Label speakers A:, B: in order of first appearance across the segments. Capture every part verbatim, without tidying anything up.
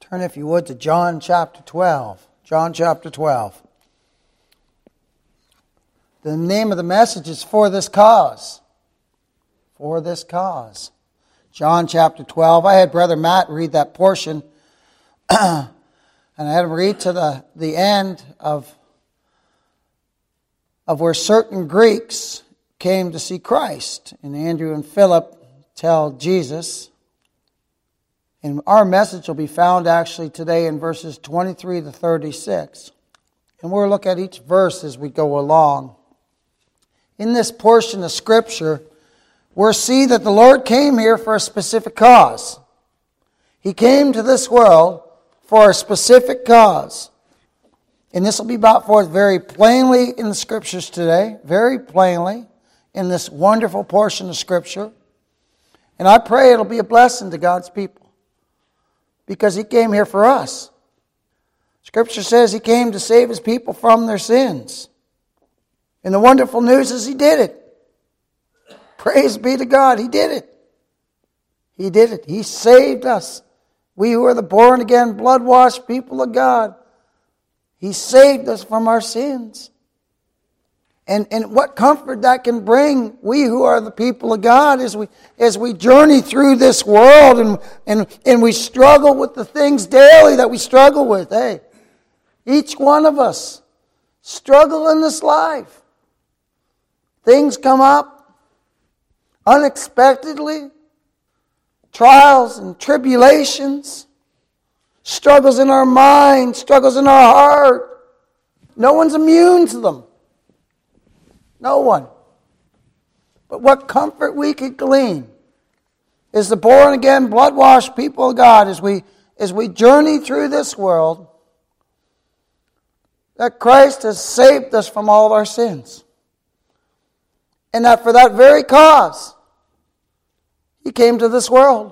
A: Turn, if you would, to John chapter twelve. John chapter twelve. The name of the message is For This Cause. For This Cause. John chapter twelve. I had Brother Matt read that portion. And I had him read to the, the end of, of where certain Greeks came to see Christ. And Andrew and Philip tell Jesus. And our message will be found actually today in verses twenty-three to thirty-six. And we'll look at each verse as we go along. In this portion of Scripture, we'll see that the Lord came here for a specific cause. He came to this world for a specific cause. And this will be brought forth very plainly in the Scriptures today, very plainly in this wonderful portion of Scripture. And I pray it'll be a blessing to God's people. Because He came here for us. Scripture says He came to save His people from their sins. And the wonderful news is He did it. Praise be to God, He did it. He did it. He saved us. We who are the born-again, blood-washed people of God. He saved us from our sins. And, and what comfort that can bring, we who are the people of God, as we as we journey through this world and, and, and we struggle with the things daily that we struggle with. Hey, each one of us struggle in this life. Things come up unexpectedly. Trials and tribulations. Struggles in our mind, struggles in our heart. No one's immune to them. No one. But what comfort we could glean is the born-again, blood-washed people of God as we, as we journey through this world, that Christ has saved us from all of our sins. And that for that very cause, He came to this world.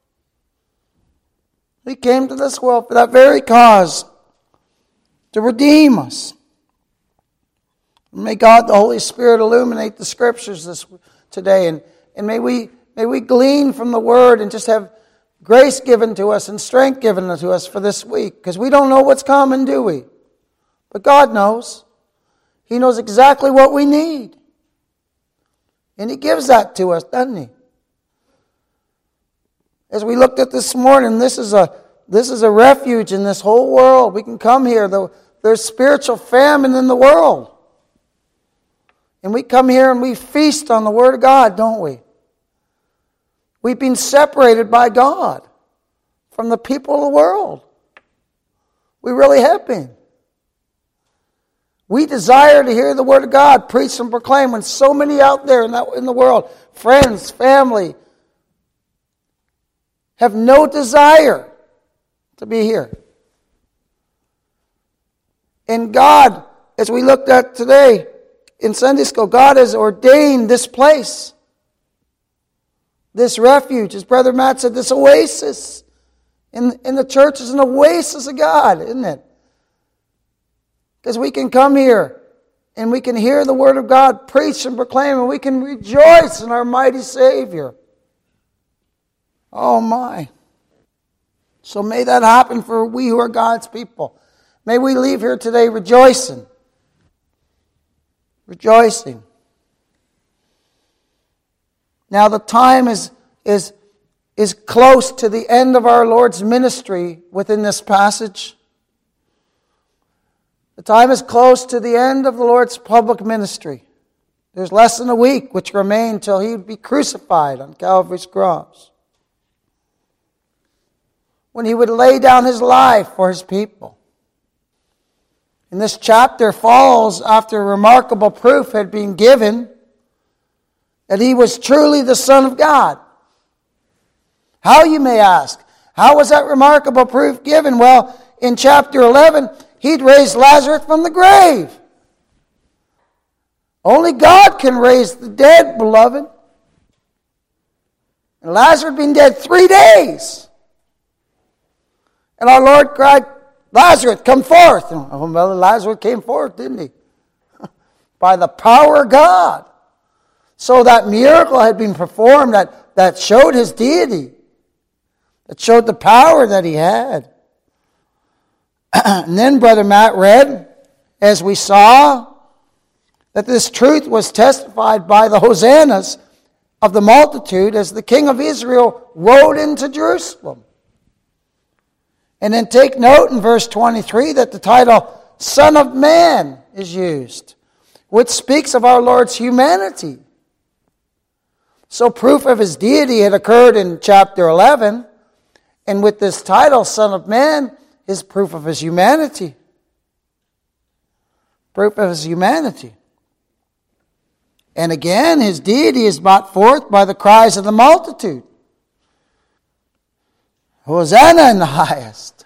A: He came to this world for that very cause, to redeem us. May God, the Holy Spirit, illuminate the Scriptures this today. And, and may we may we glean from the Word and just have grace given to us and strength given to us for this week. Because we don't know what's coming, do we? But God knows. He knows exactly what we need. And He gives that to us, doesn't He? As we looked at this morning, this is a this is a refuge in this whole world. We can come here. There's spiritual famine in the world. And we come here and we feast on the Word of God, don't we? We've been separated by God from the people of the world. We really have been. We desire to hear the Word of God preached and proclaimed when so many out there in, that, in the world, friends, family, have no desire to be here. And God, as we looked at today, in Sunday school, God has ordained this place, this refuge, as Brother Matt said, this oasis. In, in the church is an oasis of God, isn't it? Because we can come here and we can hear the Word of God preached and proclaimed, and we can rejoice in our mighty Savior. Oh my. So may that happen for we who are God's people. May we leave here today rejoicing. Rejoicing. Now the time is, is, is close to the end of our Lord's ministry within this passage. The time is close to the end of the Lord's public ministry. There's less than a week which remained till He would be crucified on Calvary's cross. When He would lay down His life for His people. And this chapter follows after remarkable proof had been given that He was truly the Son of God. How, you may ask? How was that remarkable proof given? Well, in chapter eleven, He'd raised Lazarus from the grave. Only God can raise the dead, beloved. And Lazarus had been dead three days. And our Lord cried, Lazarus, come forth. And, oh, well, Lazarus came forth, didn't he? By the power of God. So that miracle had been performed that, that showed His deity. That showed the power that He had. And then Brother Matt read, as we saw, that this truth was testified by the hosannas of the multitude as the King of Israel rode into Jerusalem. And then take note in verse twenty-three that the title Son of Man is used, which speaks of our Lord's humanity. So proof of his deity had occurred in chapter eleven, and with this title, Son of Man, is proof of his humanity. Proof of his humanity. And again, his deity is brought forth by the cries of the multitude. Hosanna in the highest.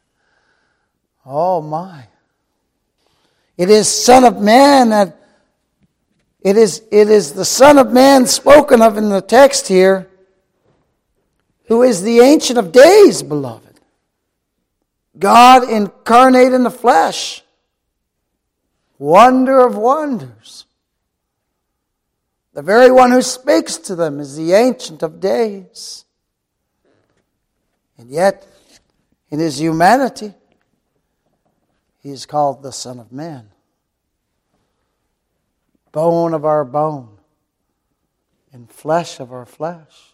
A: Oh my. It is Son of Man that it is, it is the Son of Man spoken of in the text here, who is the Ancient of Days, beloved. God incarnate in the flesh. Wonder of wonders. The very one who speaks to them is the Ancient of Days. And yet, in his humanity, he is called the Son of Man. Bone of our bone, and flesh of our flesh.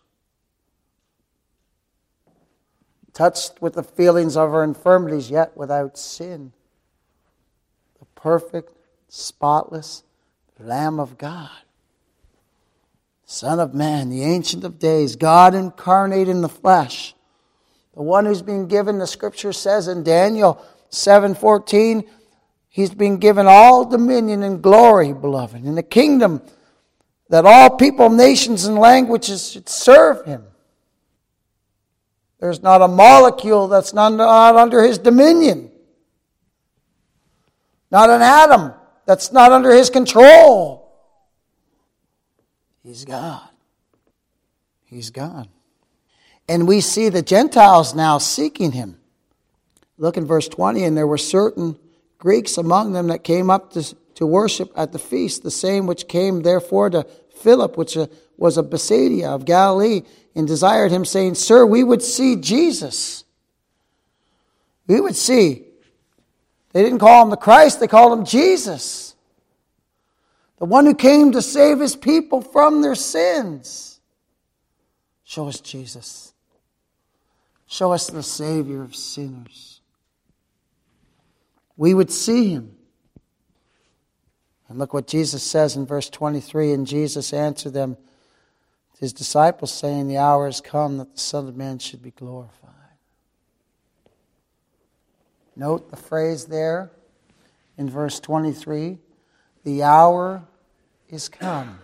A: Touched with the feelings of our infirmities, yet without sin. The perfect, spotless Lamb of God. Son of Man, the Ancient of Days, God incarnate in the flesh. The one who's been given, the Scripture says in Daniel seven fourteen, he's been given all dominion and glory, beloved, in the kingdom that all people, nations, and languages should serve him. There's not a molecule that's not, not under his dominion. Not an atom that's not under his control. He's God. He's God. And we see the Gentiles now seeking him. Look in verse twenty, and there were certain Greeks among them that came up to, to worship at the feast, the same which came therefore to Philip, which uh, was of Bethsaida of Galilee, and desired him, saying, Sir, we would see Jesus. We would see. They didn't call him the Christ, they called him Jesus. The one who came to save his people from their sins. Show us Jesus. Show us the Savior of sinners. We would see him. And look what Jesus says in verse twenty-three. And Jesus answered them, his disciples, saying, the hour has come that the Son of Man should be glorified. Note the phrase there in verse twenty-three. The hour is come.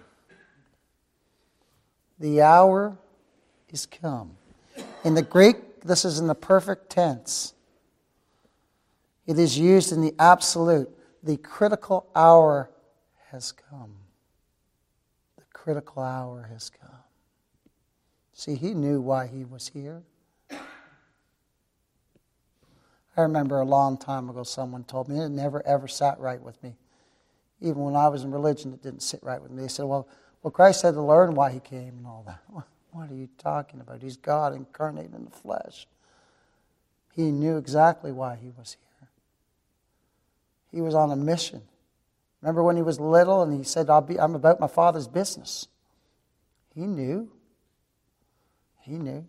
A: The hour is come. In the Greek, this is in the perfect tense. It is used in the absolute. The critical hour has come. The critical hour has come. See, he knew why he was here. I remember a long time ago someone told me, it never ever sat right with me. Even when I was in religion, it didn't sit right with me. They said, well, well, Christ had to learn why he came and all that. What are you talking about? He's God incarnate in the flesh. He knew exactly why he was here. He was on a mission. Remember when he was little and he said, I'll be, I'm about my Father's business. He knew. He knew.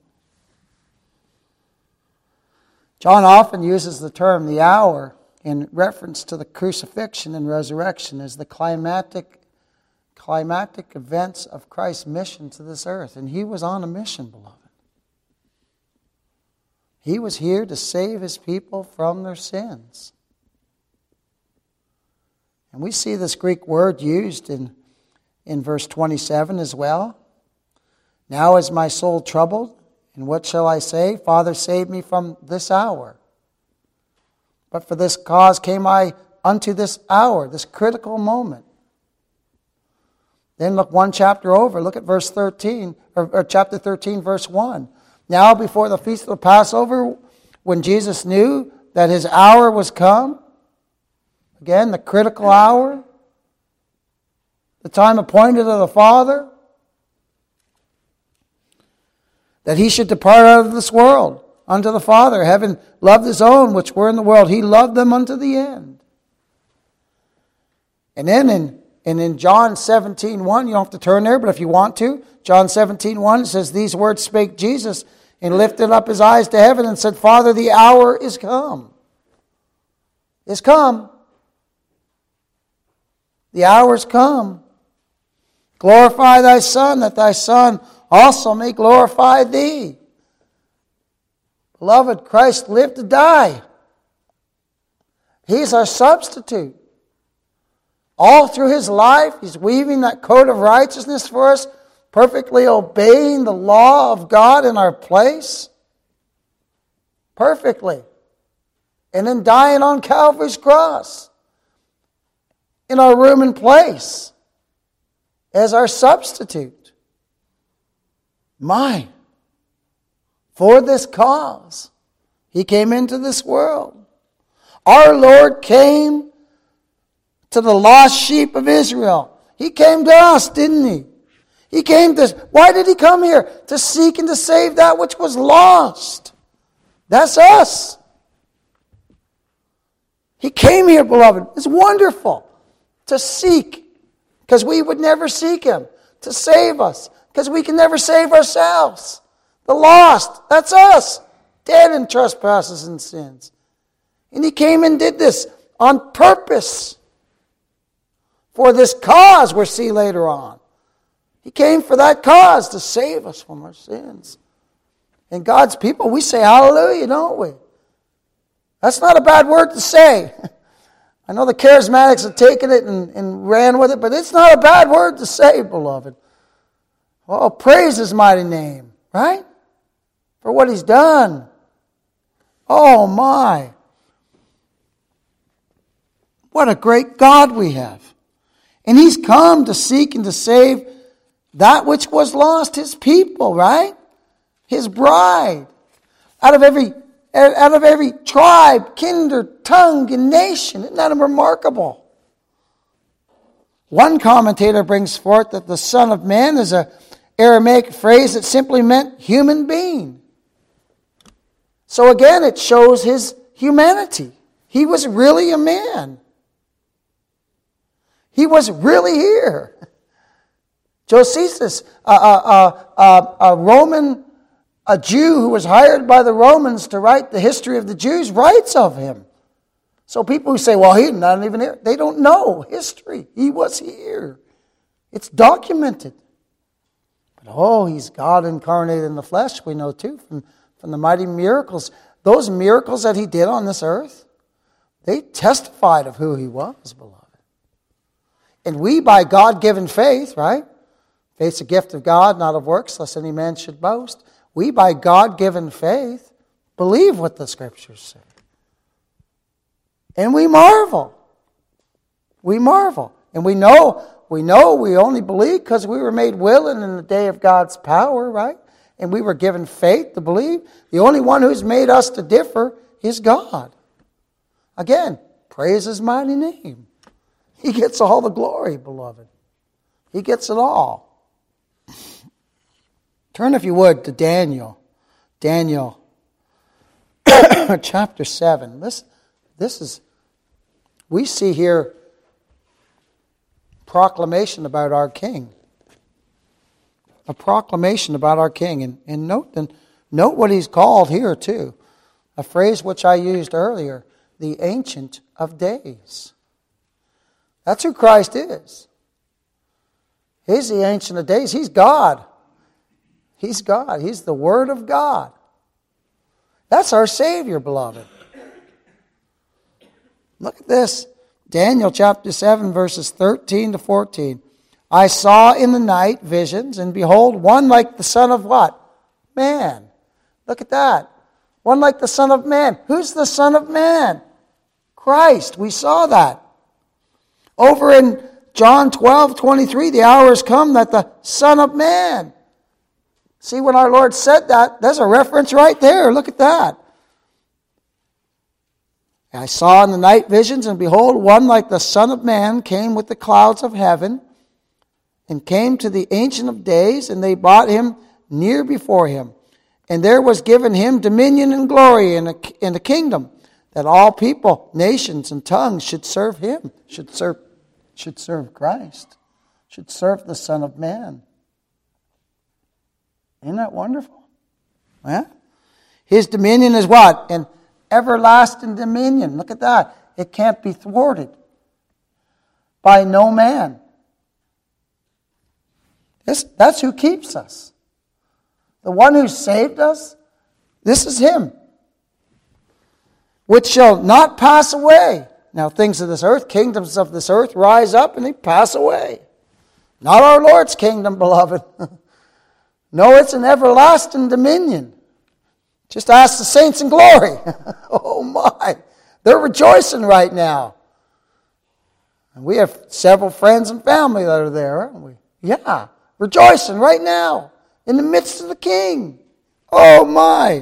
A: John often uses the term the hour in reference to the crucifixion and resurrection as the climactic, climactic events of Christ's mission to this earth. And he was on a mission, beloved. He was here to save his people from their sins. And we see this Greek word used in, in verse twenty-seven as well. Now is my soul troubled, and what shall I say? Father, save me from this hour. But for this cause came I unto this hour, this critical moment. Then look one chapter over. Look at verse thirteen, or, or chapter thirteen, verse one. Now before the feast of the Passover, when Jesus knew that his hour was come, again, the critical hour, the time appointed of the Father, that he should depart out of this world unto the Father, having loved his own which were in the world, he loved them unto the end. And then in, and in John seventeen one, you don't have to turn there, but if you want to, John seventeen one, it says, these words spake Jesus, and lifted up his eyes to heaven and said, Father, the hour is come. Is come. The hour is come. Glorify thy Son, that thy Son also may glorify thee. Beloved, Christ lived to die. He's our substitute. All through his life, he's weaving that coat of righteousness for us, perfectly obeying the law of God in our place. Perfectly. And then dying on Calvary's cross in our room and place as our substitute. My, for this cause, he came into this world. Our Lord came to the lost sheep of Israel. He came to us, didn't he? He came to, why did he come here? To seek and to save that which was lost. That's us. He came here, beloved. It's wonderful to seek, because we would never seek him. To save us, because we can never save ourselves. The lost, that's us. Dead in trespasses and sins. And he came and did this on purpose. For this cause we'll see later on. He came for that cause, to save us from our sins. And God's people, we say hallelujah, don't we? That's not a bad word to say. I know the charismatics have taken it and, and ran with it, but it's not a bad word to say, beloved. Oh, praise his mighty name, right? For what he's done. Oh my. What a great God we have. And he's come to seek and to save that which was lost, his people, right? His bride. Out of every out of every tribe, kindred, tongue, and nation. Isn't that remarkable? One commentator brings forth that the Son of Man is an Aramaic phrase that simply meant human being. So again, it shows his humanity. He was really a man. He was really here. Josephus, a, a, a, a Roman, a Jew who was hired by the Romans to write the history of the Jews, writes of him. So people who say, well, he's not even here, they don't know history. He was here. It's documented. But oh, he's God incarnated in the flesh, we know too, from, from the mighty miracles. Those miracles that he did on this earth, they testified of who he was, beloved. And we, by God-given faith, right? Faith's a gift of God, not of works, lest any man should boast. We, by God-given faith, believe what the Scriptures say. And we marvel. We marvel. And we know, we know we only believe because we were made willing in the day of God's power, right? And we were given faith to believe. The only one who's made us to differ is God. Again, praise his mighty name. He gets all the glory, beloved. He gets it all. Turn, if you would, to Daniel. Daniel chapter seven. This, this is, we see here proclamation about our King. A proclamation about our King. And, and note, and note what he's called here too. A phrase which I used earlier. The Ancient of Days. That's who Christ is. He's the Ancient of Days. He's God. He's God. He's the Word of God. That's our Savior, beloved. Look at this. Daniel chapter seven, verses thirteen to fourteen. I saw in the night visions, and behold, one like the Son of what? Man. Look at that. One like the Son of Man. Who's the Son of Man? Christ. We saw that. Over in John twelve twenty-three, the hour has come that the Son of Man. See, when our Lord said that, there's a reference right there. Look at that. I saw in the night visions, and behold, one like the Son of Man came with the clouds of heaven, and came to the Ancient of Days, and they brought him near before him. And there was given him dominion and glory in a, in a kingdom, that all people, nations, and tongues should serve him, should serve, should serve Christ, should serve the Son of Man. Isn't that wonderful? Yeah? His dominion is what? An everlasting dominion. Look at that. It can't be thwarted by no man. This, that's who keeps us. The one who saved us, this is him. Which shall not pass away. Now things of this earth, kingdoms of this earth rise up and they pass away. Not our Lord's kingdom, beloved. No, it's an everlasting dominion. Just ask the saints in glory. Oh my. They're rejoicing right now. And we have several friends and family that are there, aren't we? Yeah. Rejoicing right now. In the midst of the King. Oh my.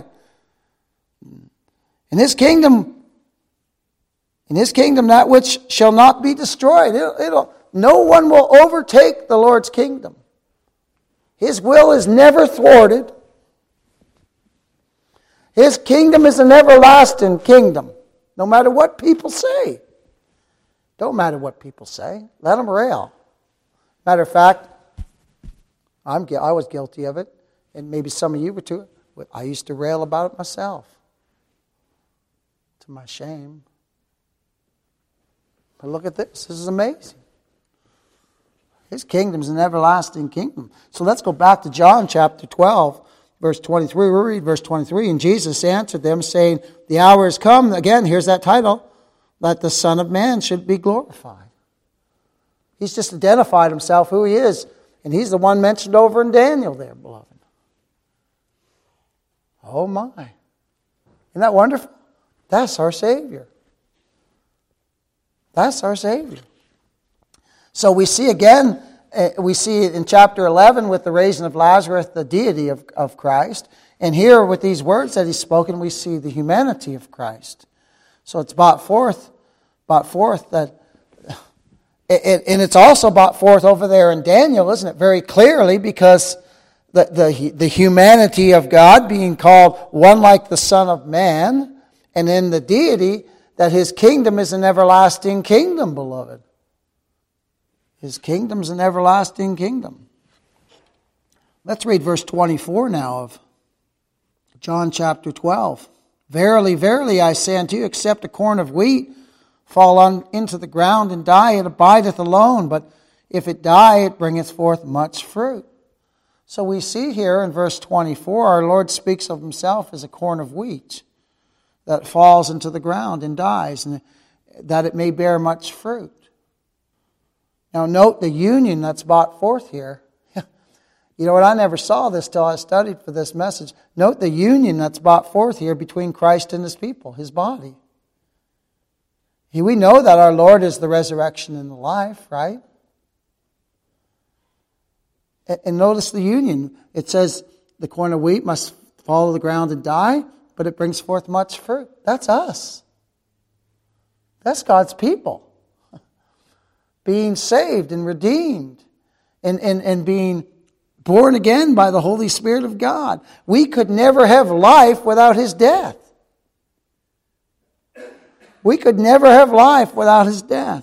A: In his kingdom, in his kingdom that which shall not be destroyed. It'll, it'll, no one will overtake the Lord's kingdom. His will is never thwarted. His kingdom is an everlasting kingdom. No matter what people say. Don't matter what people say. Let them rail. Matter of fact, I'm, I was guilty of it. And maybe some of you were too. I used to rail about it myself. To my shame. But look at this. This is amazing. His kingdom is an everlasting kingdom. So let's go back to John chapter twelve, verse twenty-three. We'll read verse twenty-three. And Jesus answered them, saying, the hour has come. Again, here's that title. That the Son of Man should be glorified. He's just identified himself who he is. And he's the one mentioned over in Daniel there, beloved. Oh my. Isn't that wonderful? That's our Savior. That's our Savior. So we see again, uh, we see in chapter eleven with the raising of Lazarus, the deity of, of Christ. And here with these words that he's spoken, we see the humanity of Christ. So it's brought forth, brought forth that, it, and it's also brought forth over there in Daniel, isn't it? Very clearly, because the, the, the humanity of God being called one like the Son of Man, and in the deity, that his kingdom is an everlasting kingdom, beloved. His kingdom's an everlasting kingdom. Let's read verse twenty-four now of John chapter twelve. Verily, verily, I say unto you, except a corn of wheat fall on, into the ground and die, it abideth alone. But if it die, it bringeth forth much fruit. So we see here in verse twenty-four, our Lord speaks of himself as a corn of wheat that falls into the ground and dies, and that it may bear much fruit. Now note the union that's brought forth here. You know what, I never saw this till I studied for this message. Note the union that's brought forth here between Christ and his people, his body. We know that our Lord is the resurrection and the life, right? And notice the union. It says the corn of wheat must fall to the ground and die, but it brings forth much fruit. That's us. That's God's people. Being saved and redeemed and, and, and being born again by the Holy Spirit of God. We could never have life without his death. We could never have life without his death.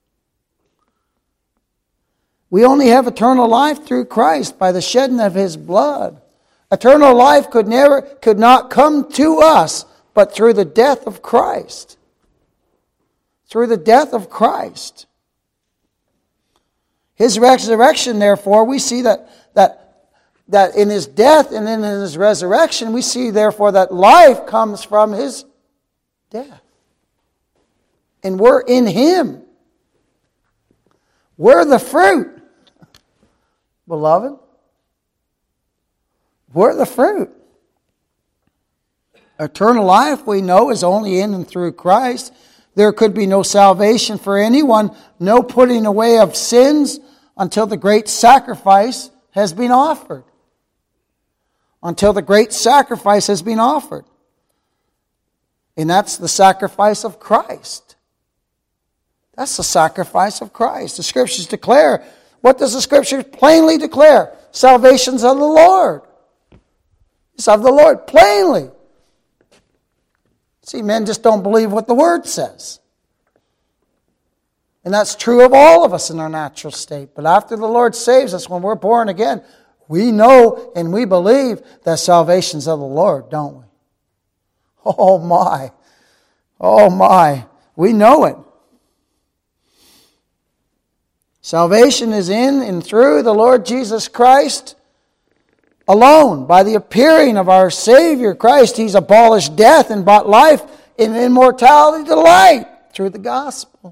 A: We only have eternal life through Christ by the shedding of his blood. Eternal life could never, could not come to us but through the death of Christ. Through the death of Christ. His resurrection, therefore, we see that, that, that in his death and in his resurrection, we see, therefore, that life comes from his death. And we're in him. We're the fruit, beloved. We're the fruit. Eternal life, we know, is only in and through Christ. There could be no salvation for anyone, no putting away of sins until the great sacrifice has been offered. Until the great sacrifice has been offered. And that's the sacrifice of Christ. That's the sacrifice of Christ. The Scriptures declare, what does the Scripture plainly declare? Salvation's of the Lord. It's of the Lord, plainly. See, men just don't believe what the Word says. And that's true of all of us in our natural state. But after the Lord saves us, when we're born again, we know and we believe that salvation's of the Lord, don't we? Oh my. Oh my. We know it. Salvation is in and through the Lord Jesus Christ alone. By the appearing of our Savior Christ, He's abolished death and brought life and immortality to light through the gospel.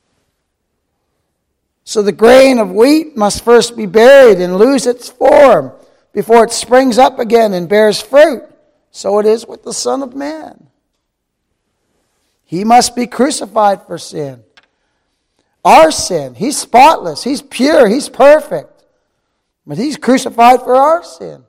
A: So the grain of wheat must first be buried and lose its form before it springs up again and bears fruit. So it is with the Son of Man. He must be crucified for sin. Our sin. He's spotless. He's pure. He's perfect. But He's crucified for our sin.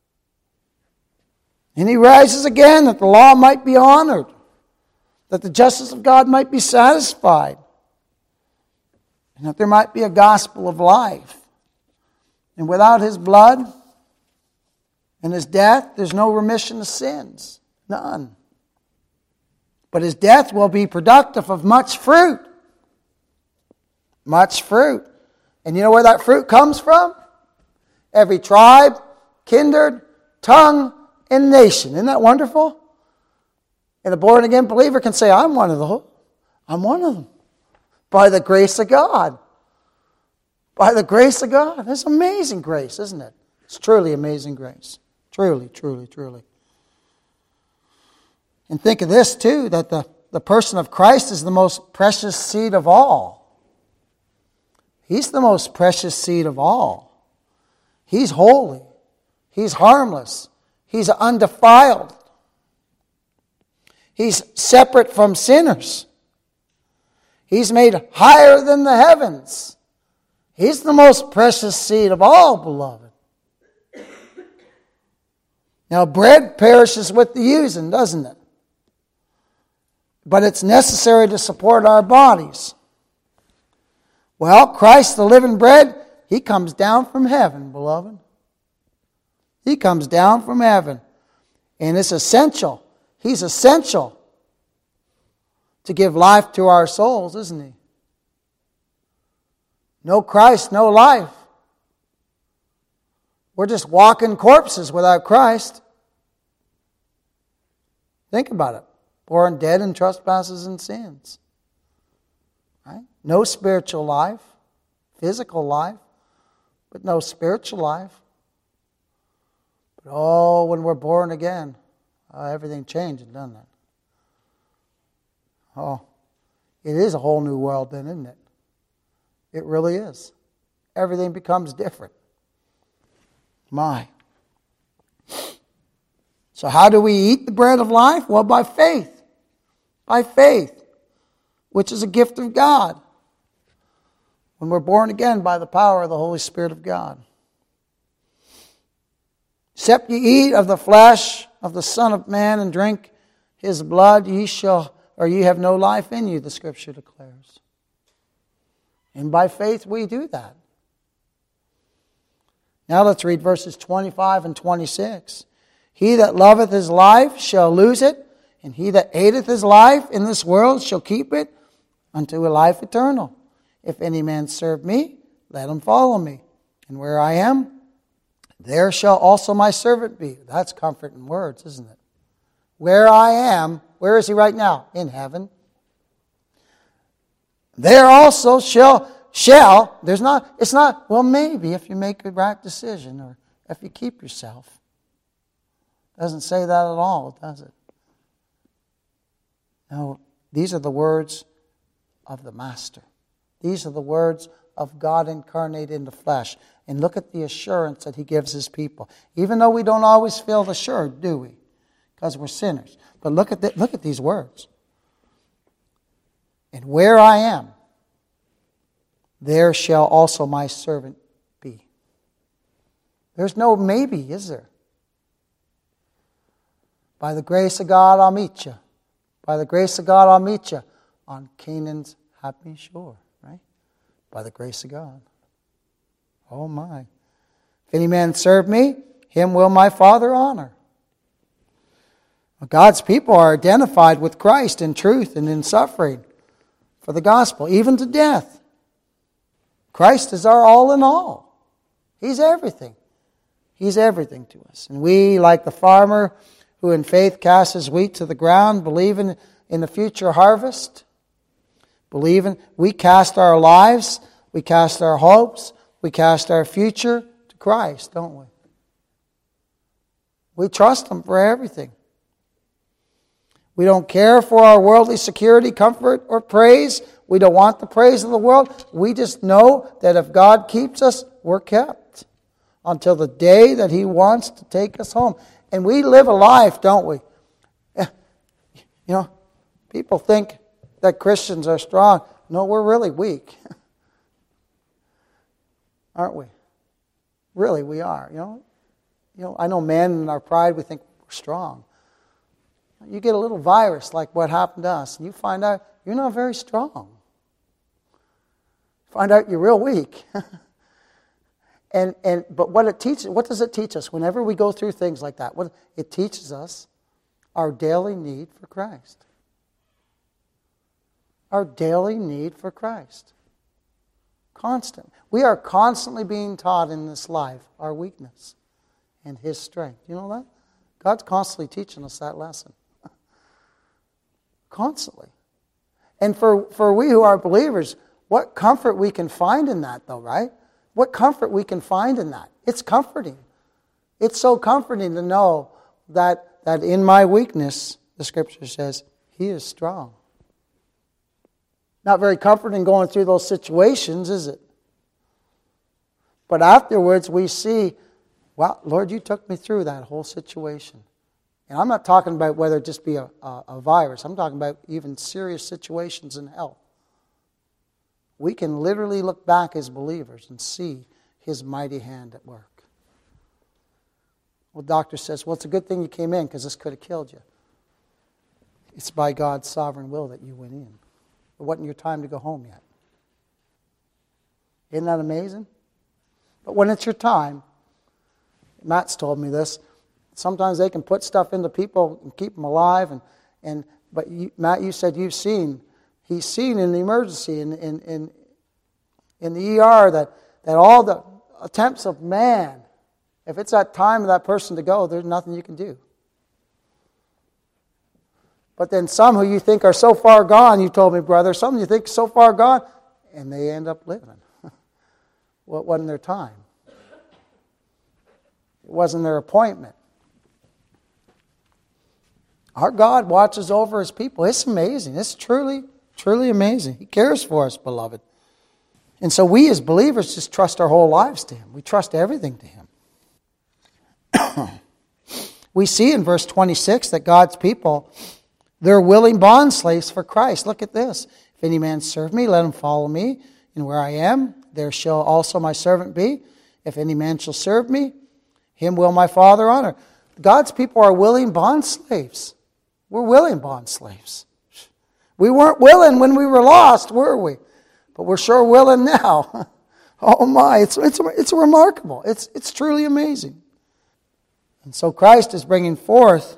A: And He rises again that the law might be honored, that the justice of God might be satisfied, and that there might be a gospel of life. And without His blood and His death, there's no remission of sins. None. But His death will be productive of much fruit. Much fruit. And you know where that fruit comes from? Every tribe, kindred, tongue, and nation. Isn't that wonderful? And a born-again believer can say, I'm one of them. I'm one of them. By the grace of God. By the grace of God. It's amazing grace, isn't it? It's truly amazing grace. Truly, truly, truly. And think of this too, that the, the person of Christ is the most precious seed of all. He's the most precious seed of all. He's holy. He's harmless. He's undefiled. He's separate from sinners. He's made higher than the heavens. He's the most precious seed of all, beloved. Now, bread perishes with the using, doesn't it? But it's necessary to support our bodies. Well, Christ, the living bread, He comes down from heaven, beloved. He comes down from heaven. And it's essential. He's essential to give life to our souls, isn't He? No Christ, no life. We're just walking corpses without Christ. Think about it. Born dead in trespasses and sins. Right? No spiritual life, physical life, but no spiritual life. But oh, when we're born again, uh, everything changes, doesn't it? Oh, it is a whole new world then, isn't it? It really is. Everything becomes different. My. So how do we eat the bread of life? Well, by faith. By faith, which is a gift of God. When we're born again by the power of the Holy Spirit of God. Except ye eat of the flesh of the Son of Man and drink His blood, ye shall, or ye have no life in you, the Scripture declares. And by faith we do that. Now let's read verses twenty-five and twenty-six. He that loveth his life shall lose it, and he that hateth his life in this world shall keep it unto a life eternal. If any man serve me, let him follow me. And where I am, there shall also my servant be. That's comfort in words, isn't it? Where I am, where is he right now? In heaven. There also shall, shall, there's not, it's not, well, maybe if you make a right decision or if you keep yourself. Doesn't say that at all, does it? No, these are the words of the Master. These are the words of God incarnate in the flesh. And look at the assurance that He gives His people. Even though we don't always feel assured, do we? Because we're sinners. But look at the, look at these words. And where I am, there shall also my servant be. There's no maybe, is there? By the grace of God, I'll meet you. By the grace of God, I'll meet you on Canaan's happy shore, right? By the grace of God. Oh my. If any man serve me, him will my Father honor. God's people are identified with Christ in truth and in suffering for the gospel, even to death. Christ is our all in all. He's everything. He's everything to us. And we, like the farmer who in faith casts his wheat to the ground, believing in the future harvest, believing, we cast our lives, we cast our hopes, we cast our future to Christ, don't we? We trust Him for everything. We don't care for our worldly security, comfort, or praise. We don't want the praise of the world. We just know that if God keeps us, we're kept until the day that He wants to take us home. And we live a life, don't we? You know, people think that Christians are strong. No, we're really weak. Aren't we? Really, we are. You know, you know. I know men in our pride, we think we're strong. You get a little virus like what happened to us, and you find out you're not very strong. Find out you're real weak. and and but what it teaches, what does it teach us? Whenever we go through things like that, what it teaches us our daily need for Christ. Our daily need for Christ. Constant. We are constantly being taught in this life our weakness and His strength. You know that? God's constantly teaching us that lesson. Constantly. And for, for we who are believers, what comfort we can find in that, though, right? What comfort we can find in that. It's comforting. It's so comforting to know that, that in my weakness, the Scripture says, He is strong. Not very comforting going through those situations, is it? But afterwards we see, well, Lord, you took me through that whole situation. And I'm not talking about whether it just be a, a, a virus. I'm talking about even serious situations in health. We can literally look back as believers and see His mighty hand at work. Well, the doctor says, well, it's a good thing you came in because this could have killed you. It's by God's sovereign will that you went in. It wasn't your time to go home yet. Isn't that amazing? But when it's your time, Matt's told me this, sometimes they can put stuff into people and keep them alive. And, and But you, Matt, you said you've seen, he's seen in the emergency, in, in, in, in the E R, that, that all the attempts of man, if it's that time of that person to go, there's nothing you can do. But then some who you think are so far gone, you told me, brother, some you think so far gone, and they end up living. Well, it wasn't their time. It wasn't their appointment. Our God watches over His people. It's amazing. It's truly, truly amazing. He cares for us, beloved. And so we as believers just trust our whole lives to Him. We trust everything to Him. We see in verse twenty-six that God's people, they're willing bondslaves for Christ. Look at this. If any man serve me, let him follow me. And where I am, there shall also my servant be. If any man shall serve me, him will my Father honor. God's people are willing bondslaves. We're willing bondslaves. We weren't willing when we were lost, were we? But we're sure willing now. Oh my, it's, it's, it's remarkable. It's, it's truly amazing. And so Christ is bringing forth,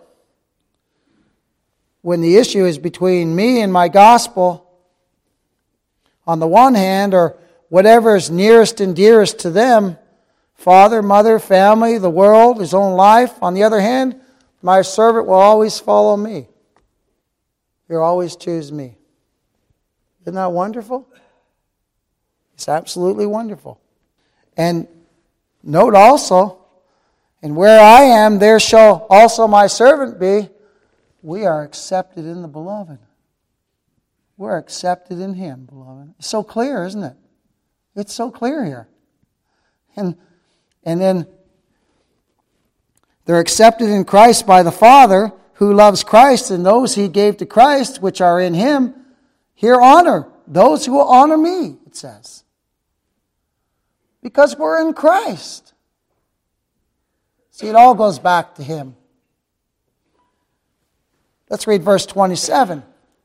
A: when the issue is between me and my gospel, on the one hand, or whatever is nearest and dearest to them, father, mother, family, the world, his own life. On the other hand, my servant will always follow me. He'll always choose me. Isn't that wonderful? It's absolutely wonderful. And note also, and where I am, there shall also my servant be. We are accepted in the beloved. We're accepted in Him, beloved. It's so clear, isn't it? It's so clear here. And, and then they're accepted in Christ by the Father, who loves Christ, and those He gave to Christ, which are in Him, here honor. Those who will honor me, it says. Because we're in Christ. See, it all goes back to Him. Let's read verse twenty-seven,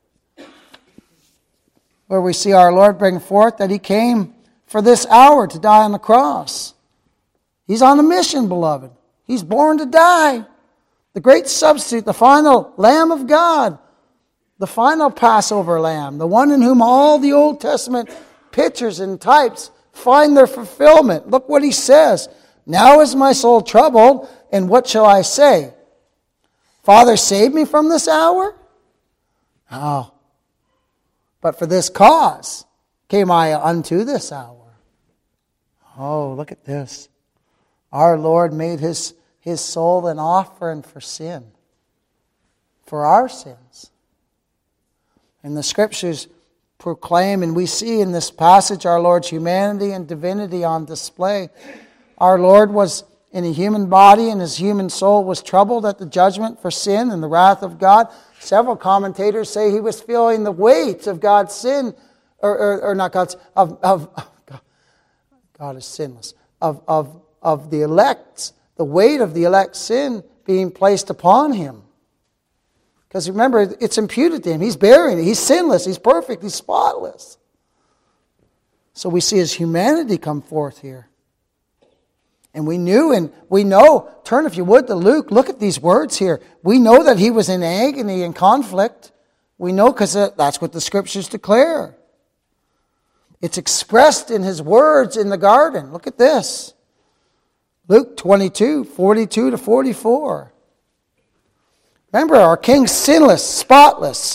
A: where we see our Lord bring forth that He came for this hour to die on the cross. He's on a mission, beloved. He's born to die. The great substitute, the final Lamb of God, the final Passover Lamb, the one in whom all the Old Testament pictures and types find their fulfillment. Look what he says. Now is my soul troubled, and what shall I say? Father, save me from this hour? Oh, but for this cause came I unto this hour. Oh, look at this. Our Lord made his, his soul an offering for sin, for our sins. And the Scriptures proclaim, and we see in this passage our Lord's humanity and divinity on display. Our Lord was in a human body, and his human soul was troubled at the judgment for sin and the wrath of God. Several commentators say he was feeling the weight of God's sin, or, or, or not God's, of, of, of God is sinless, of, of, of the elect's, the weight of the elect's sin being placed upon him. Because remember, it's imputed to him. He's bearing it. He's sinless. He's perfect. He's spotless. So we see his humanity come forth here. And we knew and we know, turn if you would to Luke, look at these words here. We know that he was in agony and conflict. We know because that's what the Scriptures declare. It's expressed in his words in the garden. Look at this. Luke twenty-two, forty-two to forty-four. Remember, our King's sinless, spotless,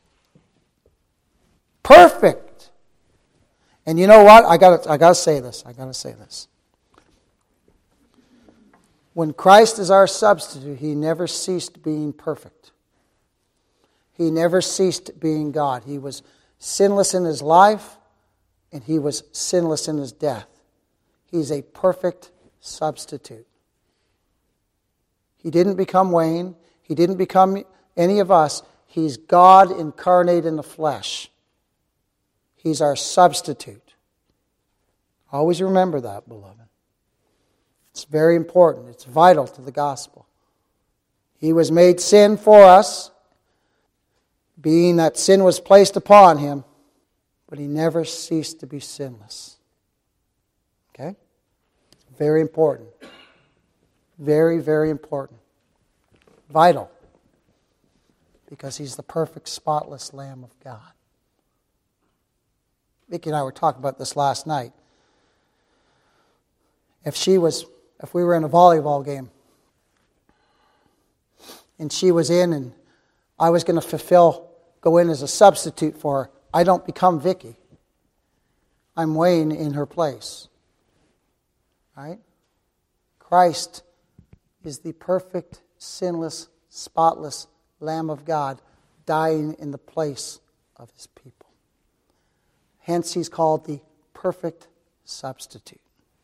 A: perfect. And you know what? I got I got to say this. I got to say this. When Christ is our substitute, he never ceased being perfect. He never ceased being God. He was sinless in his life, and he was sinless in his death. He's a perfect substitute. He didn't become Wayne. He didn't become any of us. He's God incarnate in the flesh. He's our substitute. Always remember that, beloved. It's very important. It's vital to the gospel. He was made sin for us, being that sin was placed upon him, but he never ceased to be sinless. Okay? Very important. Very, very important. Vital. Because he's the perfect, spotless Lamb of God. Vicki and I were talking about this last night. If she was, if we were in a volleyball game, and she was in, and I was going to fulfill, go in as a substitute for her, I don't become Vicki. I'm Wayne in her place. Right? Christ is the perfect, sinless, spotless Lamb of God, dying in the place of his people. Hence, he's called the perfect substitute.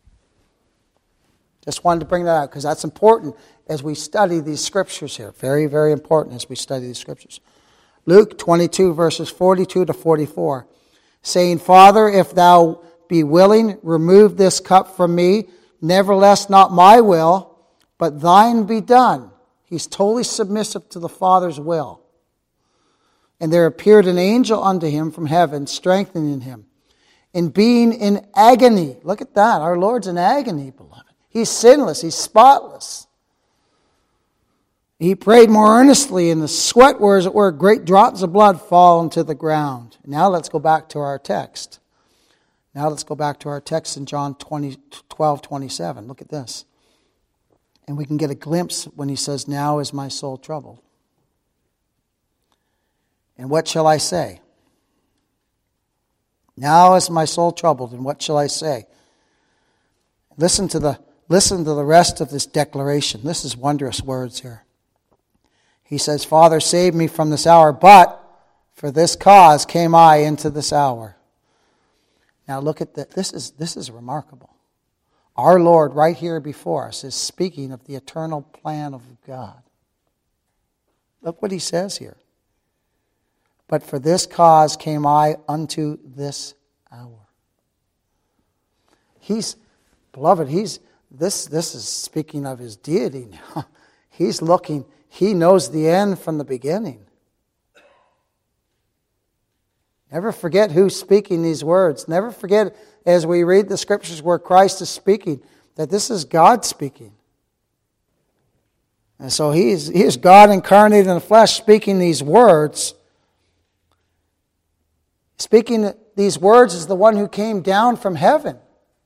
A: Just wanted to bring that out because that's important as we study these scriptures here. Very, very important as we study these scriptures. Luke twenty-two, verses forty-two to forty-four, saying, Father, if thou be willing, remove this cup from me. Nevertheless, not my will, but thine be done. He's totally submissive to the Father's will. And there appeared an angel unto him from heaven, strengthening him. And being in agony, look at that, our Lord's in agony, beloved. He's sinless, he's spotless. He prayed more earnestly, and the sweat were, as it were, great drops of blood fallen to the ground. Now let's go back to our text. Now let's go back to our text in John twelve twenty-seven. Look at this. And we can get a glimpse when he says, Now is my soul troubled. And what shall I say? Now is my soul troubled, and what shall I say? Listen to the listen to the rest of this declaration. This is wondrous words here. He says, Father, save me from this hour, but for this cause came I into this hour. Now look at that. This is this is remarkable. Our Lord right here before us is speaking of the eternal plan of God. Look what he says here. But for this cause came I unto this hour. He's, beloved, he's this this is speaking of his deity now. He's looking, he knows the end from the beginning. Never forget who's speaking these words. Never forget, as we read the scriptures where Christ is speaking, that this is God speaking. And so he is, he is God incarnate in the flesh speaking these words. Speaking these words is the one who came down from heaven.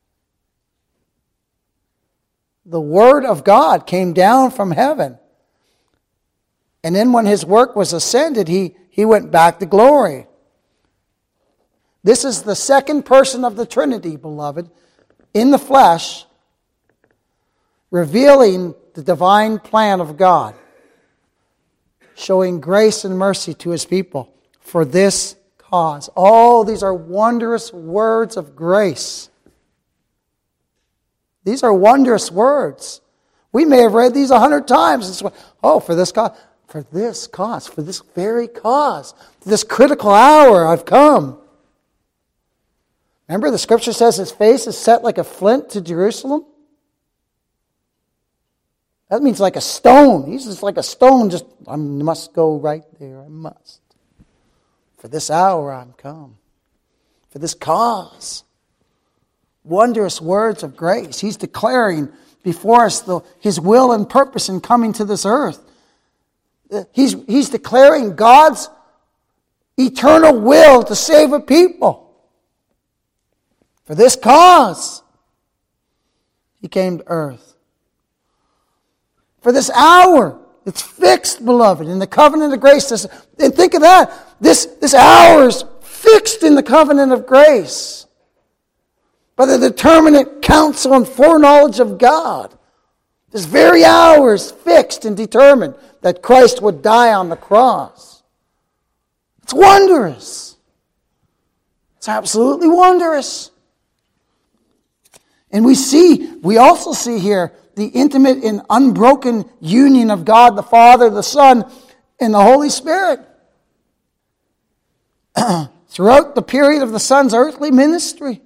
A: The Word of God came down from heaven. And then when his work was ascended, he, he went back to glory. This is the second person of the Trinity, beloved, in the flesh, revealing the divine plan of God, showing grace and mercy to his people for this cause. Oh, these are wondrous words of grace. These are wondrous words. We may have read these a hundred times. Oh, for this cause, for this cause, for this very cause, this critical hour I've come. Remember, the scripture says his face is set like a flint to Jerusalem? That means like a stone. He's just like a stone, just, I must go right there. I must. For this hour I'm come. For this cause. Wondrous words of grace. He's declaring before us the, his will and purpose in coming to this earth. He's, he's declaring God's eternal will to save a people. For this cause, he came to earth. For this hour, it's fixed, beloved, in the covenant of grace. And think of that. This, this hour is fixed in the covenant of grace by the determinate counsel and foreknowledge of God. This very hour is fixed and determined that Christ would die on the cross. It's wondrous. It's absolutely wondrous. And we see, we also see here the intimate and unbroken union of God the Father, the Son, and the Holy Spirit. Throughout the period of the Son's earthly ministry,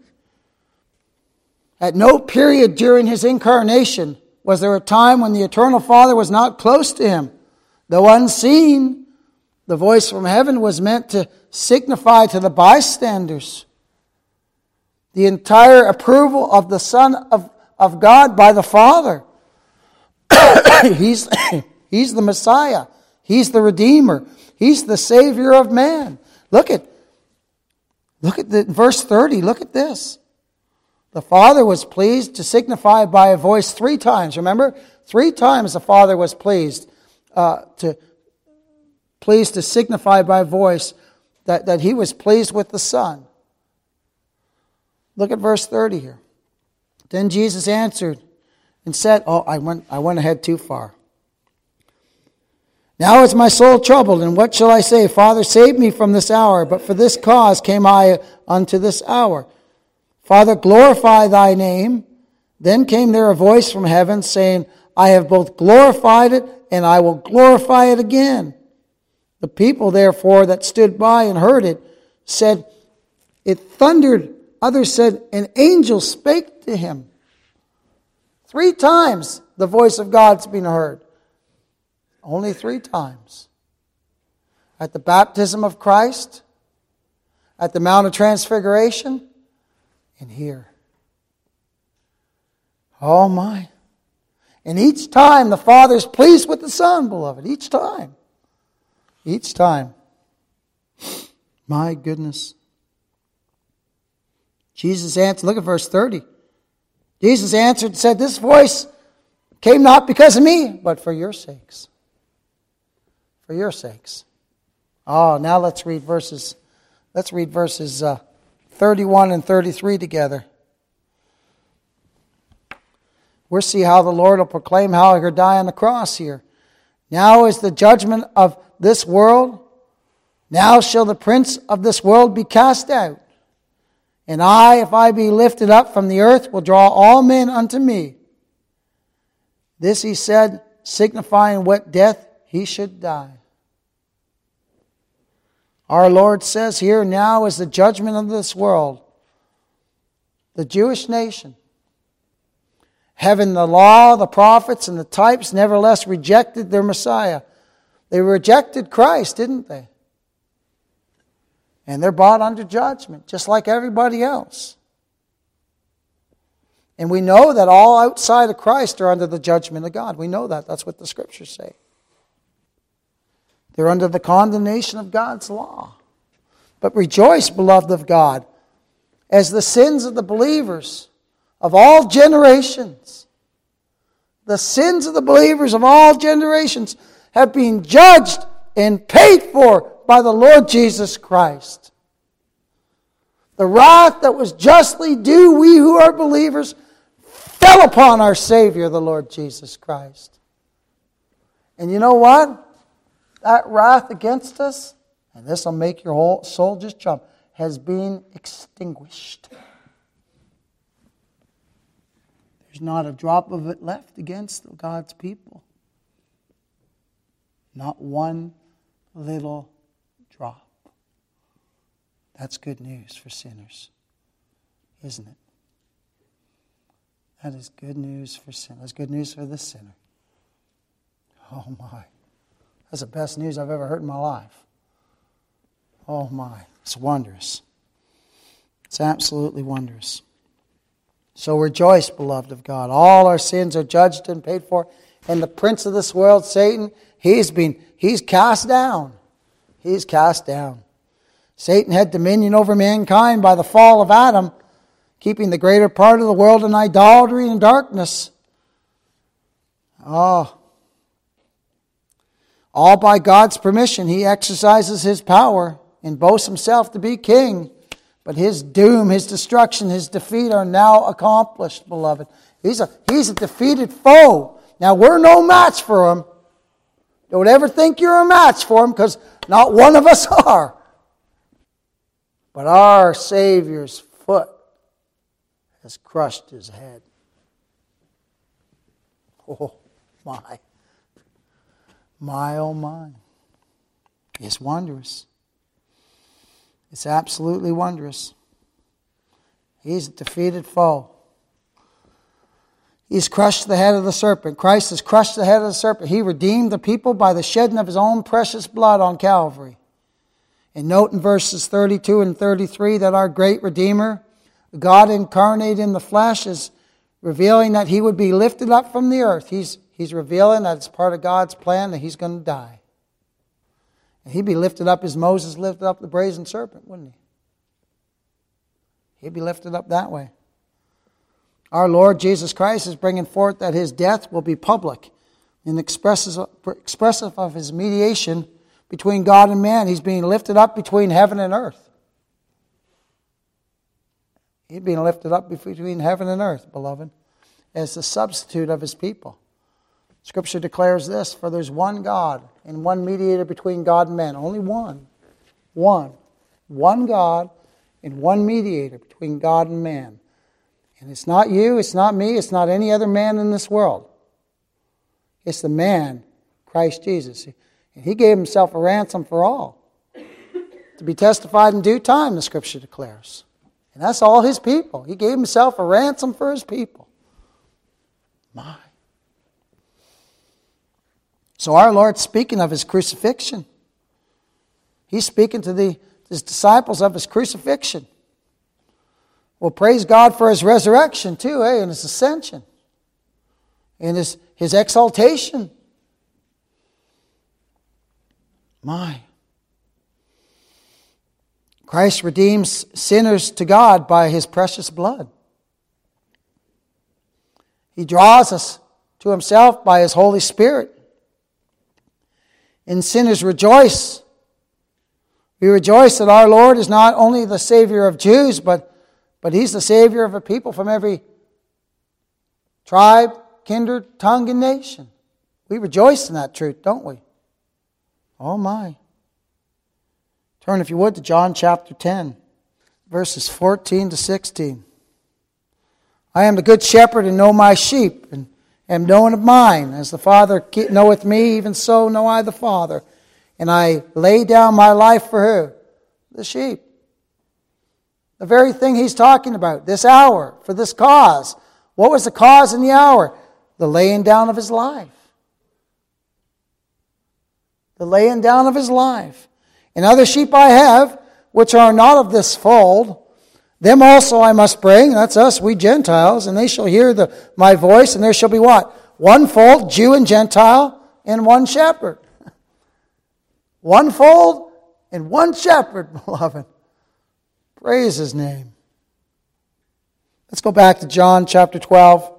A: at no period during his incarnation was there a time when the eternal Father was not close to him. Though unseen, the voice from heaven was meant to signify to the bystanders the entire approval of the Son of, of God by the Father. he's, he's the Messiah. He's the Redeemer. He's the Savior of man. Look at, look at the, verse thirty. Look at this. The Father was pleased to signify by a voice three times. Remember? Three times the Father was pleased uh, to pleased to signify by voice that, that he was pleased with the Son. Look at verse thirty here. Then Jesus answered and said, oh, I went, I went ahead too far. Now is my soul troubled, and what shall I say? Father, save me from this hour, but for this cause came I unto this hour. Father, glorify thy name. Then came there a voice from heaven saying, I have both glorified it, and I will glorify it again. The people, therefore, that stood by and heard it, said, it thundered. Others said, an angel spake to him. Three times the voice of God's been heard. Only three times. At the baptism of Christ, at the Mount of Transfiguration, and here. Oh my. And each time the Father's pleased with the Son, beloved. Each time. Each time. My goodness. Jesus answered, look at verse thirty. Jesus answered and said, this voice came not because of me, but for your sakes. For your sakes. Oh, now let's read verses, let's read verses uh, thirty-one and thirty-three together. We'll see how the Lord will proclaim how he will die on the cross here. Now is the judgment of this world. Now shall the prince of this world be cast out. And I, if I be lifted up from the earth, will draw all men unto me. This he said, signifying what death he should die. Our Lord says here, now is the judgment of this world. The Jewish nation, having the law, the prophets, and the types, nevertheless rejected their Messiah. They rejected Christ, didn't they? And they're brought under judgment, just like everybody else. And we know that all outside of Christ are under the judgment of God. We know that. That's what the Scriptures say. They're under the condemnation of God's law. But rejoice, beloved of God, as the sins of the believers of all generations, the sins of the believers of all generations have been judged and paid for by the Lord Jesus Christ. The wrath that was justly due, we who are believers, fell upon our Savior, the Lord Jesus Christ. And you know what? That wrath against us, and this will make your whole soul just jump, has been extinguished. There's not a drop of it left against God's people. Not one little drop. That's good news for sinners, isn't it? That is good news for sinners. That's good news for the sinner. Oh my. That's the best news I've ever heard in my life. Oh my. It's wondrous. It's absolutely wondrous. So rejoice, beloved of God. All our sins are judged and paid for. And the prince of this world, Satan, he's been, he's cast down. He's cast down. Satan had dominion over mankind by the fall of Adam, keeping the greater part of the world in idolatry and darkness. Oh. All by God's permission, he exercises his power and boasts himself to be king. But his doom, his destruction, his defeat are now accomplished, beloved. He's a, he's a defeated foe. Now, we're no match for him. Don't ever think you're a match for him, because not one of us are. But our Savior's foot has crushed his head. Oh, my. My, oh, my. It's wondrous. It's absolutely wondrous. He's a defeated foe. He's crushed the head of the serpent. Christ has crushed the head of the serpent. He redeemed the people by the shedding of his own precious blood on Calvary. And note in verses thirty-two and thirty-three that our great Redeemer, God incarnate in the flesh, is revealing that he would be lifted up from the earth. He's, he's revealing that it's part of God's plan that he's going to die. And he'd be lifted up as Moses lifted up the brazen serpent, wouldn't he? He'd be lifted up that way. Our Lord Jesus Christ is bringing forth that his death will be public and expresses, expressive of his mediation between God and man. He's being lifted up between heaven and earth. He's being lifted up between heaven and earth, beloved, as the substitute of his people. Scripture declares this, for there's one God and one mediator between God and man. Only one. One. One God and one mediator between God and man. And it's not you, it's not me, it's not any other man in this world. It's the man, Christ Jesus. And he gave himself a ransom for all. To be testified in due time, the Scripture declares. And that's all his people. He gave himself a ransom for his people. My. So our Lord's speaking of his crucifixion. He's speaking to the, his disciples of his crucifixion. Well, praise God for his resurrection too, eh? And his ascension. And his, his exaltation. My. Christ redeems sinners to God by his precious blood. He draws us to himself by his Holy Spirit. And sinners rejoice. We rejoice that our Lord is not only the Savior of Jews, but But he's the Savior of a people from every tribe, kindred, tongue, and nation. We rejoice in that truth, don't we? Oh my. Turn, if you would, to John chapter ten, verses fourteen to sixteen. I am the good shepherd and know my sheep, and am known of mine. As the Father knoweth me, even so know I the Father. And I lay down my life for who? The sheep. The very thing he's talking about, this hour, for this cause. What was the cause in the hour? The laying down of his life. The laying down of his life. And other sheep I have, which are not of this fold. Them also I must bring, that's us, we Gentiles, and they shall hear the, my voice, and there shall be what? One fold, Jew and Gentile, and one shepherd. One fold and one shepherd, beloved. Praise His name. Let's go back to John chapter twelve.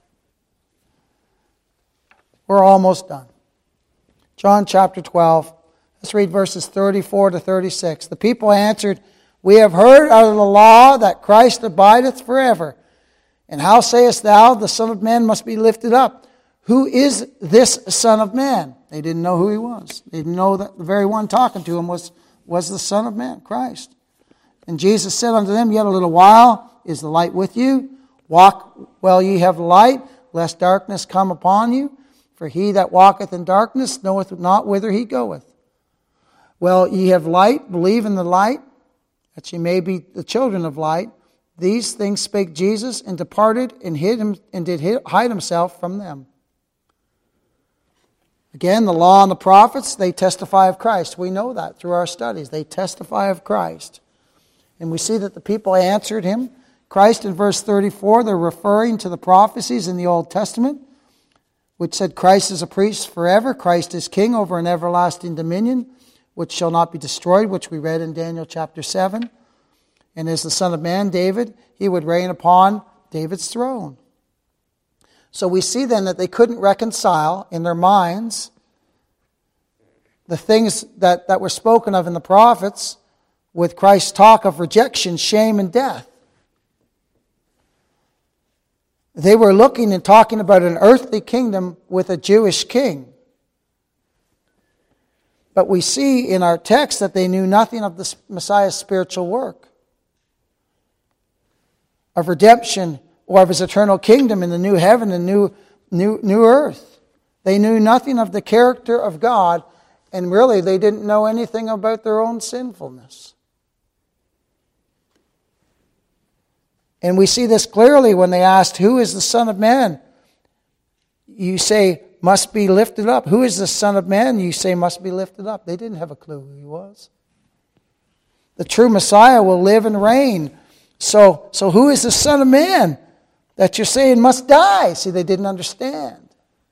A: We're almost done. John chapter twelve. Let's read verses thirty-four to thirty-six. The people answered, We have heard out of the law that Christ abideth forever. And how sayest thou, the Son of Man must be lifted up? Who is this Son of Man? They didn't know who He was. They didn't know that the very one talking to Him was, was the Son of Man, Christ. And Jesus said unto them, Yet a little while is the light with you. Walk while ye have light, lest darkness come upon you. For he that walketh in darkness knoweth not whither he goeth. Well, ye have light, believe in the light, that ye may be the children of light. These things spake Jesus, and departed, and hid him, and did hide Himself from them. Again, the law and the prophets, they testify of Christ. We know that through our studies. They testify of Christ. And we see that the people answered Him. Christ in verse thirty-four, they're referring to the prophecies in the Old Testament, which said Christ is a priest forever. Christ is king over an everlasting dominion, which shall not be destroyed, which we read in Daniel chapter seven. And as the Son of Man, David, He would reign upon David's throne. So we see then that they couldn't reconcile in their minds the things that, that were spoken of in the prophets with Christ's talk of rejection, shame, and death. They were looking and talking about an earthly kingdom with a Jewish king. But we see in our text that they knew nothing of the Messiah's spiritual work, of redemption, or of His eternal kingdom in the new heaven and new, new, new earth. They knew nothing of the character of God, and really they didn't know anything about their own sinfulness. And we see this clearly when they asked, Who is the Son of Man? You say, must be lifted up. Who is the Son of Man? You say, must be lifted up. They didn't have a clue who He was. The true Messiah will live and reign. So, so who is the Son of Man that you're saying must die? See, they didn't understand.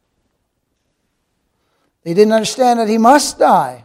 A: They didn't understand that He must die.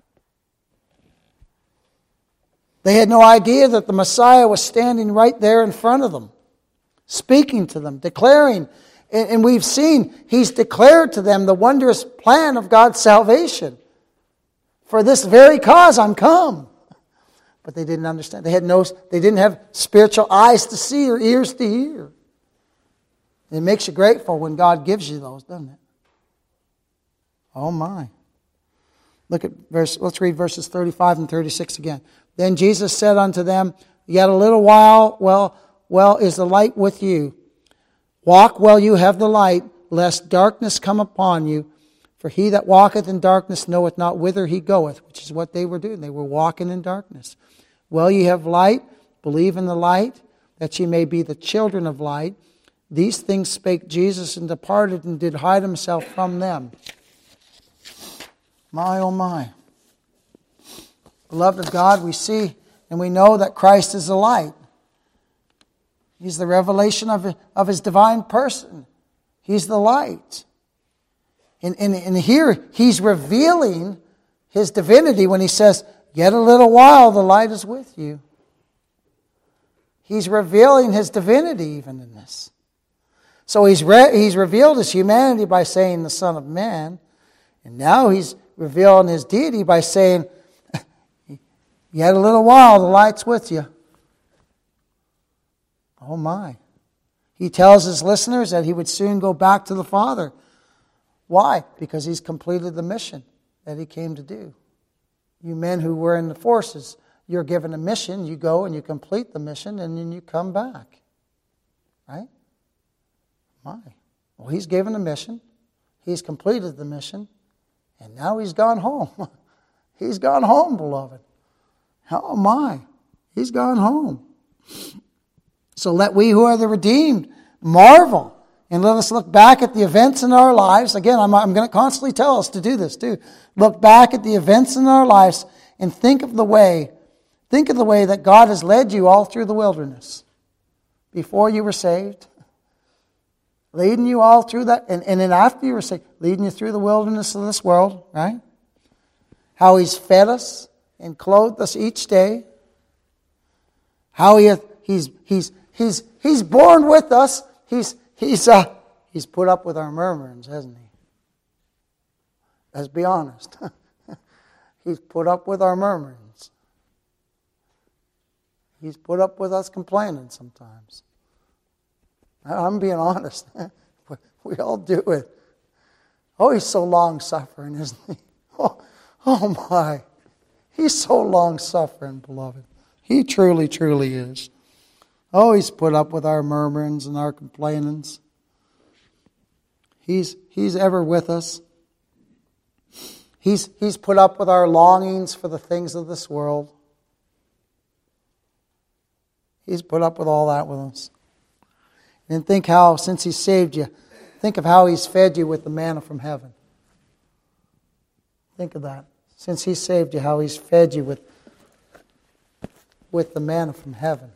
A: They had no idea that the Messiah was standing right there in front of them, speaking to them, declaring. And we've seen He's declared to them the wondrous plan of God's salvation. For this very cause I'm come. But they didn't understand. They had no. They didn't have spiritual eyes to see or ears to hear. It makes you grateful when God gives you those, doesn't it? Oh my. Look at verse. Let's read verses thirty-five and thirty-six again. Then Jesus said unto them, Yet a little while, well, well is the light with you. Walk while you have the light, lest darkness come upon you. For he that walketh in darkness knoweth not whither he goeth, which is what they were doing. They were walking in darkness. Well, ye have light, believe in the light, that ye may be the children of light. These things spake Jesus, and departed, and did hide Himself from them. My, oh my. Beloved of God, we see and we know that Christ is the light. He's the revelation of, of His divine person. He's the light. And, and, and here He's revealing His divinity when He says, Yet a little while the light is with you. He's revealing His divinity even in this. So He's, re- he's revealed His humanity by saying the Son of Man. And now He's revealing His deity by saying, Yet a little while the light's with you. Oh my. He tells His listeners that He would soon go back to the Father. Why? Because He's completed the mission that He came to do. You men who were in the forces, you're given a mission, you go and you complete the mission, and then you come back. Right? My. Well, He's given a mission. He's completed the mission. And now He's gone home. He's gone home, beloved. Oh my. He's gone home. So let we who are the redeemed marvel. And let us look back at the events in our lives. Again, I'm, I'm going to constantly tell us to do this too. Look back at the events in our lives and think of the way, Think of the way that God has led you all through the wilderness. Before you were saved, leading you all through that, and, and then after you were saved, leading you through the wilderness of this world, right? How He's fed us and clothed us each day. How He He's He's He's He's born with us. He's He's uh He's put up with our murmurings, hasn't He? Let's be honest. He's put up with our murmurings. He's put up with us complaining sometimes. I'm being honest. We all do it. Oh, He's so long-suffering, isn't He? Oh, oh my. He's so long-suffering, beloved. He truly, truly is. Oh, He's put up with our murmurings and our complainings. He's, he's ever with us. He's, he's put up with our longings for the things of this world. He's put up with all that with us. And think how, since He saved you, think of how He's fed you with the manna from heaven. Think of that. Since He saved you, how He's fed you with, with the manna from heaven.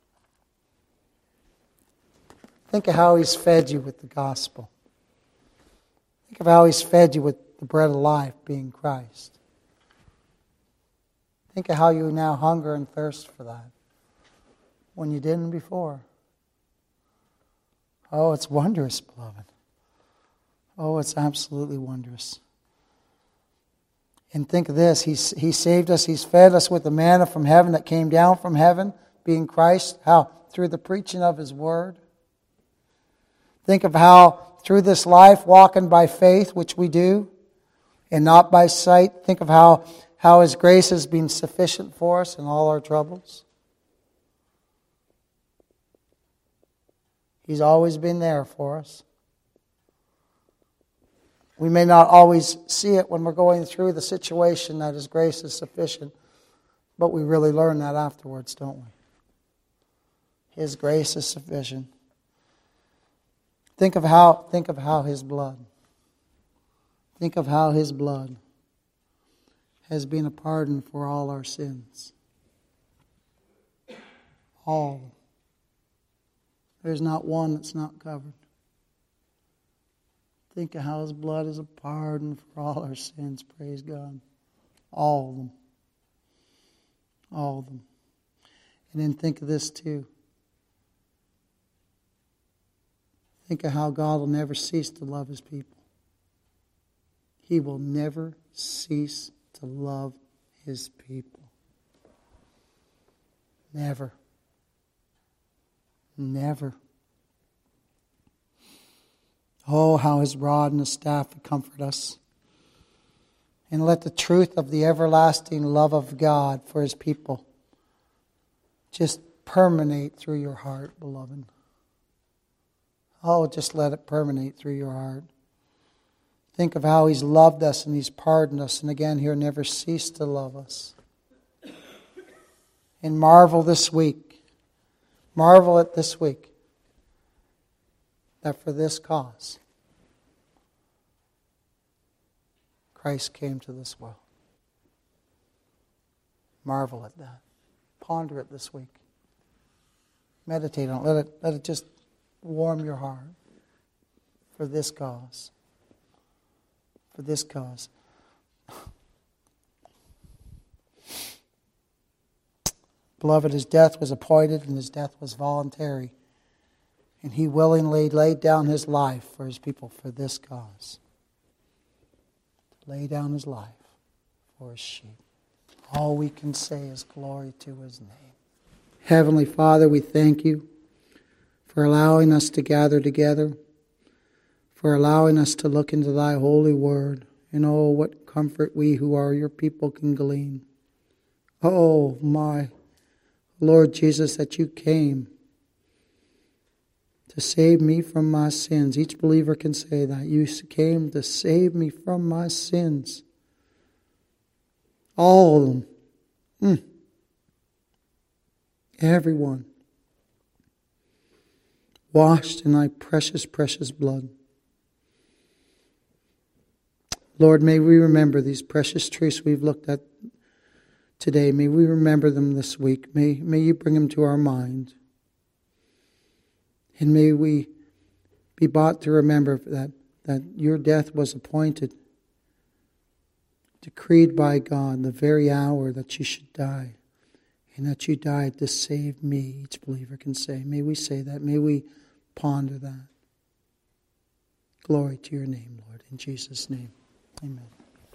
A: Think of how He's fed you with the gospel. Think of how He's fed you with the bread of life, being Christ. Think of how you now hunger and thirst for that when you didn't before. Oh, it's wondrous, beloved. Oh, it's absolutely wondrous. And think of this. He's, he saved us. He's fed us with the manna from heaven that came down from heaven, being Christ. How? Through the preaching of His Word. Think of how through this life, walking by faith, which we do, and not by sight. Think of how, how His grace has been sufficient for us in all our troubles. He's always been there for us. We may not always see it when we're going through the situation that His grace is sufficient, but we really learn that afterwards, don't we? His grace is sufficient. Think of how, think of how His blood, think of how His blood has been a pardon for all our sins. All. There's not one that's not covered. Think of how His blood is a pardon for all our sins. Praise God. All of them. All of them. And then think of this too. Think of how God will never cease to love His people. He will never cease to love His people. Never. Never. Oh, how His rod and His staff would comfort us. And let the truth of the everlasting love of God for His people just permeate through your heart, beloved. Oh, just let it permeate through your heart. Think of how He's loved us and He's pardoned us, and again, He'll never cease to love us. And marvel this week. Marvel at this week that for this cause Christ came to this world. Marvel at that. Ponder it this week. Meditate on it. Let it, let it just warm your heart for this cause. For this cause. Beloved, His death was appointed and His death was voluntary. And He willingly laid down His life for His people for this cause. To lay down His life for His sheep. All we can say is glory to His name. Heavenly Father, we thank You for allowing us to gather together, for allowing us to look into Thy holy word. And oh, what comfort we who are Your people can glean. Oh, my Lord Jesus, that You came to save me from my sins. Each believer can say that. You came to save me from my sins. All of them. Mm. Everyone. Washed in Thy precious, precious blood. Lord, may we remember these precious truths we've looked at today. May we remember them this week. May, may you bring them to our mind. And may we be brought to remember that, that your death was appointed, decreed by God, the very hour that you should die. And that you died to save me, each believer can say. May we say that. May we ponder that. Glory to your name, Lord. In Jesus' name, amen.